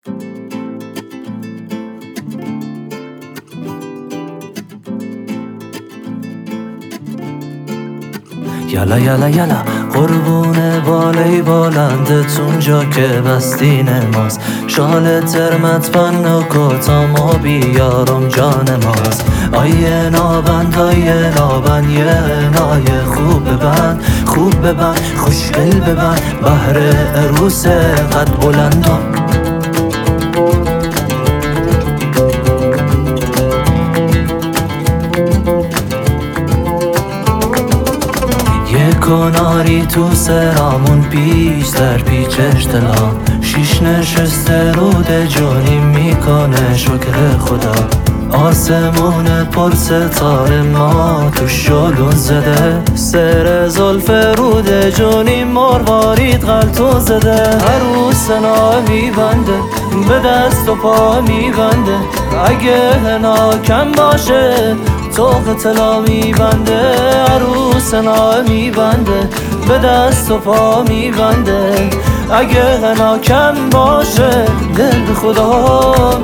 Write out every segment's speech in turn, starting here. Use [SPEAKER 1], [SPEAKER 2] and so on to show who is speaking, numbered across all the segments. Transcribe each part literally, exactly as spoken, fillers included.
[SPEAKER 1] یلا یلا یلا قربون بالای بلندتون جا که بستین ماست، شال ترمت بند و کتام و بیارم جان ماست. آیه نابند آیه نابند یه نای خوب ببند خوب ببند خوشگل ببند بهر عروس قد بلندم. کناری تو سرامون پیش در پیچش دلم، شیش نشسته رود جونی میکنه شکر خدا. آسمون پر ستاره ما تو شلون زده، سر زلف رود جونی مروارید غلطون زده. عروس نا میبنده به دست و پا میبنده، اگه هنا کم باشه توق طلا میبنده. عروس نا میبنده به دست و پا میبنده، اگه غنا کم باشه دل به خدا.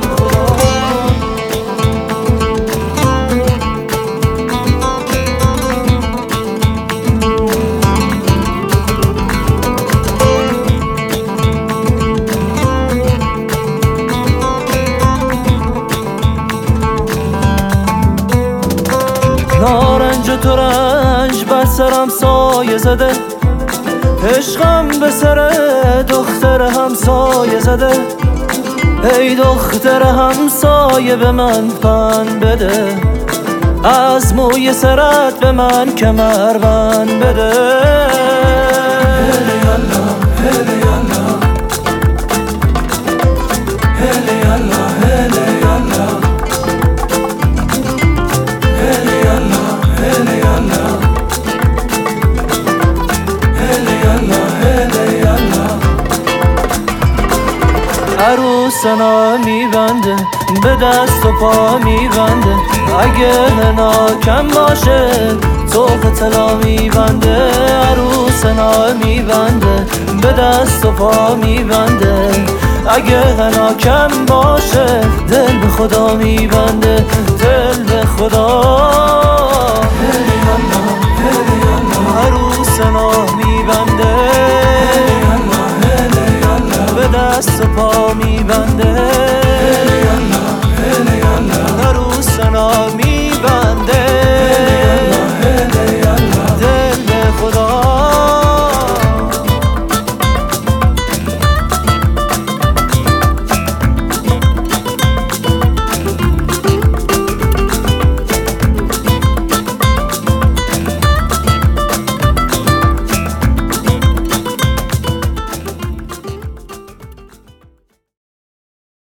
[SPEAKER 1] نارنج و ترنج بر سرم سایه زده، عشقم به سر دختر همسایه زده. ای دختر همسایه به من پند بده، از موی سرت به من کمربند بده. هله یالا هله یالا هله یالا هله یالا هله یالا هله یالا هله یالا هله یالا. عروس نا میبنده به دست و پا میبنده، اگه هنا کم باشه توق طلا میبنده. عروس نا میبنده به دست و پا میبنده، اگه غنا کم باشه دل به خدا میبنده دل به خدا. هله یالا هله یالا عروس نا میبنده به دست و پا میبنده.